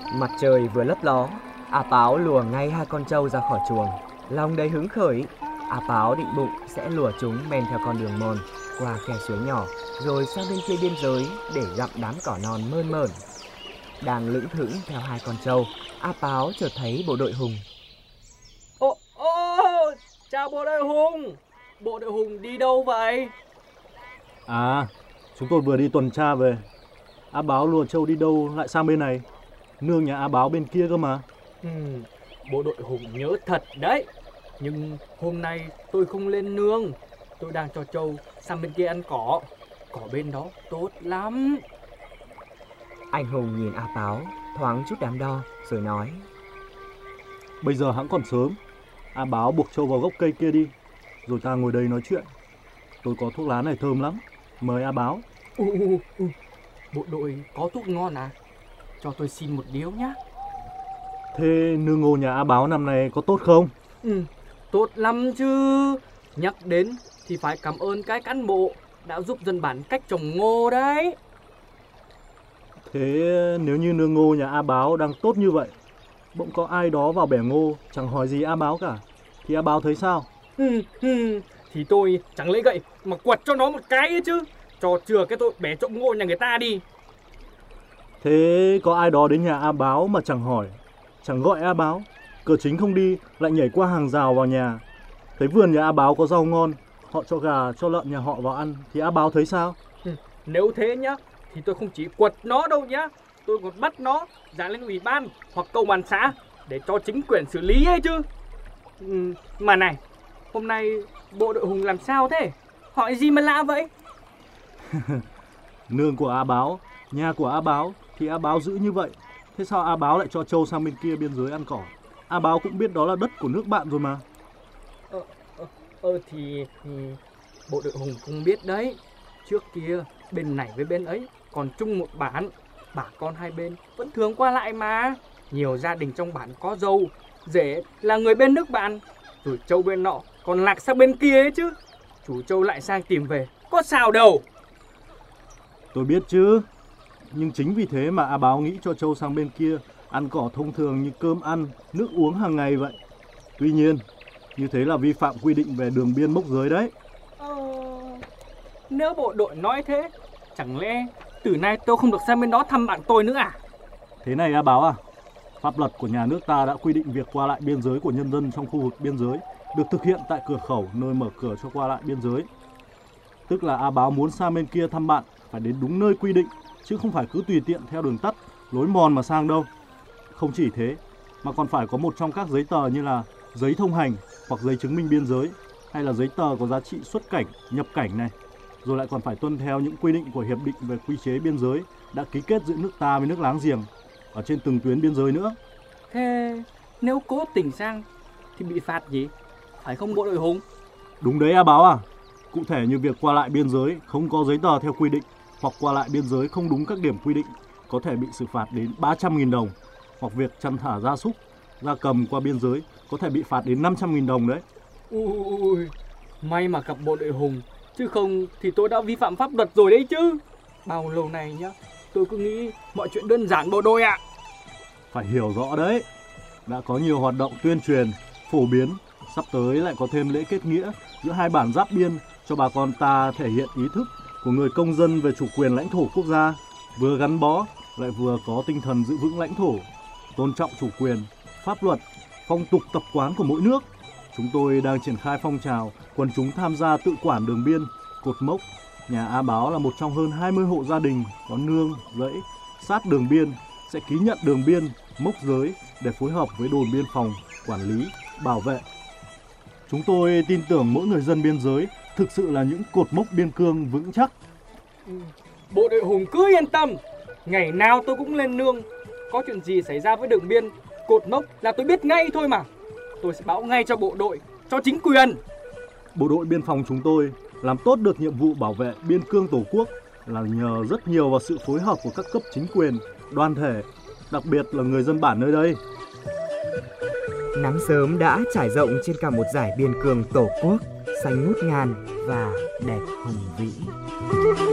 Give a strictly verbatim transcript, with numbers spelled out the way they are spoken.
Mặt trời vừa lấp ló, A Páo lùa ngay hai con trâu ra khỏi chuồng. Lòng đầy hứng khởi, A Páo định bụng sẽ lùa chúng men theo con đường mòn qua khe suối nhỏ, rồi sang bên kia biên giới để gặm đám cỏ non mơn mởn. Đang lững thững theo hai con trâu, A Páo chợt thấy bộ đội Hùng. Ô, ô, chào bộ đội Hùng. Bộ đội Hùng đi đâu vậy? À, chúng tôi vừa đi tuần tra về. A Báo lùa trâu đi đâu lại sang bên này? Nương nhà A Báo bên kia cơ mà. Ừ, bộ đội Hùng nhớ thật đấy. Nhưng hôm nay tôi không lên nương. Tôi đang cho trâu sang bên kia ăn cỏ. Cỏ bên đó tốt lắm. Anh Hùng nhìn A Páo thoáng chút đắn đo rồi nói: Bây giờ hẵng còn sớm. A Báo buộc trâu vào gốc cây kia đi, rồi ta ngồi đây nói chuyện. Tôi có thuốc lá này thơm lắm. Mời A Báo. Ừ, ừ, ừ. Bộ đội có thuốc ngon à? Cho tôi xin một điếu nhá. Thế nương ngô nhà A Báo năm nay có tốt không? Ừ, tốt lắm chứ. Nhắc đến thì phải cảm ơn cái cán bộ đã giúp dân bản cách trồng ngô đấy. Thế nếu như nương ngô nhà A Báo đang tốt như vậy, bỗng có ai đó vào bẻ ngô chẳng hỏi gì A Báo cả, thì A Báo thấy sao? Ừ, ừ. Thì tôi chẳng lấy gậy mà quật cho nó một cái ấy chứ. Cho chừa cái tội bẻ trộm ngô nhà người ta đi. Thế có ai đó đến nhà A Báo mà chẳng hỏi, chẳng gọi A Báo, cửa chính không đi lại nhảy qua hàng rào vào nhà. Thấy vườn nhà A Báo có rau ngon, họ cho gà cho lợn nhà họ vào ăn, thì A Báo thấy sao? Ừ, nếu thế nhá, thì tôi không chỉ quật nó đâu nhá. Tôi còn bắt nó dán lên ủy ban hoặc công an xã để cho chính quyền xử lý ấy chứ. Ừ, mà này, hôm nay bộ đội Hùng làm sao thế? Hỏi gì mà lạ vậy? Nương của A Báo, nhà của A Báo thì A Báo giữ như vậy. Thế sao A Báo lại cho trâu sang bên kia biên giới ăn cỏ? A Báo cũng biết đó là đất của nước bạn rồi mà. Ờ, ờ, ờ thì, thì bộ đội Hùng cũng biết đấy. Trước kia bên này với bên ấy còn chung một bản, bà con hai bên vẫn thường qua lại mà. Nhiều gia đình trong bản có dâu, rể là người bên nước bạn, rồi trâu bên nọ còn lạc sang bên kia ấy chứ. Chủ trâu lại sang tìm về, có sao đâu. Tôi biết chứ, nhưng chính vì thế mà A Báo nghĩ cho trâu sang bên kia ăn cỏ thông thường như cơm ăn, nước uống hàng ngày vậy. Tuy nhiên, như thế là vi phạm quy định về đường biên mốc giới đấy. Ờ, nếu bộ đội nói thế, chẳng lẽ từ nay tôi không được sang bên đó thăm bạn tôi nữa à? Thế này A Báo à, pháp luật của nhà nước ta đã quy định việc qua lại biên giới của nhân dân trong khu vực biên giới được thực hiện tại cửa khẩu nơi mở cửa cho qua lại biên giới. Tức là A Báo muốn sang bên kia thăm bạn phải đến đúng nơi quy định, chứ không phải cứ tùy tiện theo đường tắt, lối mòn mà sang đâu. Không chỉ thế, mà còn phải có một trong các giấy tờ như là giấy thông hành hoặc giấy chứng minh biên giới, hay là giấy tờ có giá trị xuất cảnh, nhập cảnh này. Rồi lại còn phải tuân theo những quy định của Hiệp định về quy chế biên giới đã ký kết giữa nước ta với nước láng giềng ở trên từng tuyến biên giới nữa. Thế nếu cố tình sang thì bị phạt gì? Phải không bộ đội Hùng? Đúng đấy A Báo à. Cụ thể như việc qua lại biên giới không có giấy tờ theo quy định hoặc qua lại biên giới không đúng các điểm quy định có thể bị xử phạt đến ba trăm nghìn đồng, hoặc việc chăn thả gia súc, gia cầm qua biên giới có thể bị phạt đến năm trăm nghìn đồng đấy. Ui, may mà gặp bộ đội Hùng, chứ không thì tôi đã vi phạm pháp luật rồi đấy chứ. Bao lâu nay nhá, tôi cứ nghĩ mọi chuyện đơn giản bộ đội ạ. À. Phải hiểu rõ đấy, đã có nhiều hoạt động tuyên truyền, phổ biến, sắp tới lại có thêm lễ kết nghĩa giữa hai bản giáp biên cho bà con ta thể hiện ý thức của người công dân về chủ quyền lãnh thổ quốc gia, vừa gắn bó lại vừa có tinh thần giữ vững lãnh thổ, tôn trọng chủ quyền, pháp luật, phong tục tập quán của mỗi nước. Chúng tôi đang triển khai phong trào quần chúng tham gia tự quản đường biên, cột mốc. Nhà A Báo là một trong hơn hai mươi hộ gia đình có nương, rẫy sát đường biên sẽ ký nhận đường biên, mốc giới để phối hợp với đồn biên phòng, quản lý, bảo vệ. Chúng tôi tin tưởng mỗi người dân biên giới thực sự là những cột mốc biên cương vững chắc. Bộ đội Hùng cứ yên tâm, ngày nào tôi cũng lên nương. Có chuyện gì xảy ra với đường biên, cột mốc là tôi biết ngay thôi mà. Tôi sẽ báo ngay cho bộ đội, cho chính quyền. Bộ đội biên phòng chúng tôi làm tốt được nhiệm vụ bảo vệ biên cương Tổ quốc là nhờ rất nhiều vào sự phối hợp của các cấp chính quyền, đoàn thể, đặc biệt là người dân bản nơi đây. Nắng sớm đã trải rộng trên cả một dải biên cương Tổ quốc, xanh ngút ngàn và đẹp hùng vĩ.